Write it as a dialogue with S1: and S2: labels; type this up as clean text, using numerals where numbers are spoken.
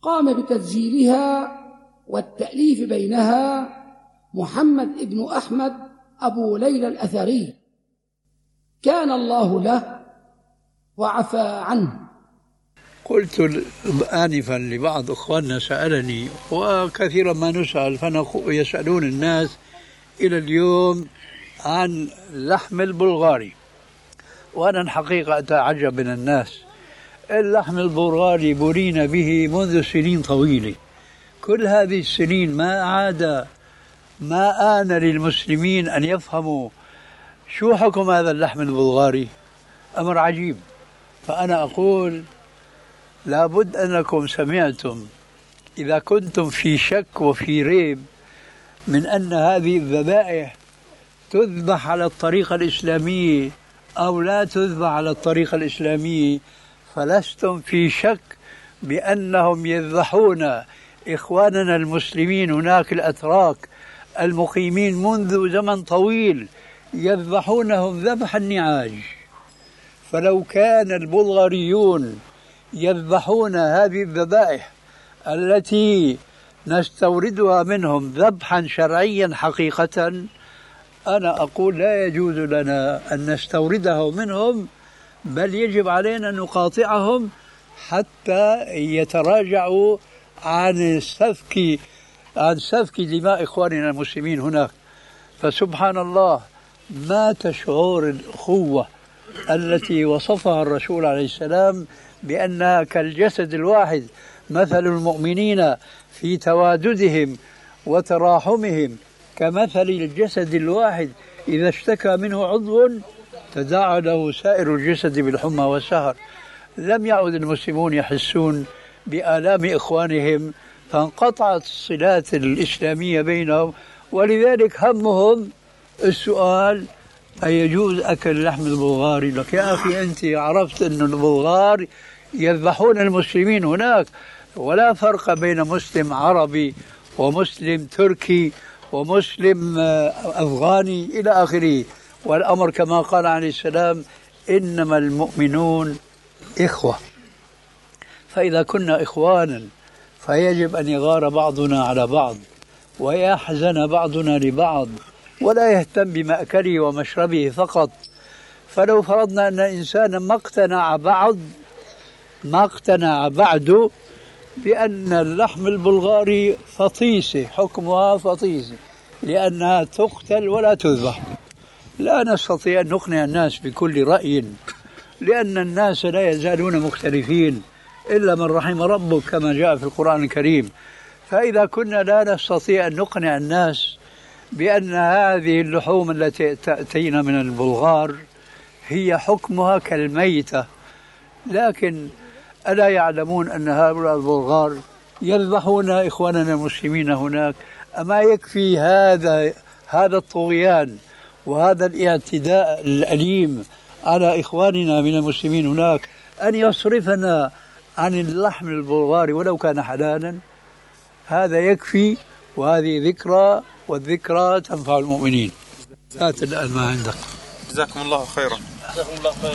S1: قام بتسجيلها والتأليف بينها محمد بن أحمد أبو ليلى الأثري، كان الله له وعفى عنه.
S2: قلت آنفا لبعض أخواننا سألني، وكثيرا ما نسأل يسألون الناس إلى اليوم عن اللحم البلغاري، وأنا الحقيقة أتعجب من الناس. اللحم البلغاري بلينا به منذ سنين طويلة، كل هذه السنين ما آن للمسلمين أن يفهموا شو حكم هذا اللحم البلغاري. أمر عجيب. فأنا أقول لابد أنكم سمعتم، إذا كنتم في شك وفي ريب من أن هذه الذبائح تذبح على الطريقة الإسلامية أو لا تذبح على الطريقة الإسلامية، فلستم في شك بأنهم يذبحون إخواننا المسلمين هناك الأتراك المقيمين منذ زمن طويل، يذبحونهم ذبح النعاج. فلو كان البلغاريون يذبحون هذه الذبائح التي نستوردها منهم ذبحا شرعيا حقيقة، أنا أقول لا يجوز لنا أن نستورده منهم، بل يجب علينا أن نقاطعهم حتى يتراجعوا عن سفك دماء إخواننا المسلمين هناك. فسبحان الله، مات شعور الأخوة التي وصفها الرسول عليه السلام بأنها كالجسد الواحد، مثل المؤمنين في تواددهم وتراحمهم كمثل الجسد الواحد إذا اشتكى منه عضو تداعى له سائر الجسد بالحمى والسهر. لم يعد المسلمون يحسون بآلام إخوانهم، فانقطعت الصلات الإسلامية بينهم، ولذلك همهم السؤال: أيجوز أكل اللحم البلغاري؟ لك يا أخي، أنت عرفت أن البلغار يذبحون المسلمين هناك، ولا فرق بين مسلم عربي ومسلم تركي ومسلم أفغاني إلى آخره. والأمر كما قال عليه السلام: إنما المؤمنون إخوة. فإذا كنا إخوانا فيجب أن يغار بعضنا على بعض ويحزن بعضنا لبعض، ولا يهتم بمأكله ومشربه فقط. فلو فرضنا أن إنسانا ما اقتنع بعد بأن اللحم البلغاري فطيسة، حكمها فطيسة لأنها تقتل ولا تذبح، لا نستطيع أن نقنع الناس بكل رأي، لأن الناس لا يزالون مختلفين إلا من رحم ربك كما جاء في القرآن الكريم. فإذا كنا لا نستطيع أن نقنع الناس بأن هذه اللحوم التي تأتينا من البلغار هي حكمها كالميتة، لكن ألا يعلمون أن هؤلاء البلغار يذبحون إخواننا المسلمين هناك؟ أما يكفي هذا الطغيان وهذا الاعتداء الأليم على إخواننا من المسلمين هناك أن يصرفنا عن اللحم البلغاري ولو كان حلالا؟ هذا يكفي، وهذه ذكرى، والذكرى تنفع المؤمنين. هات الآن ما عندك.
S3: جزاكم الله خيرا.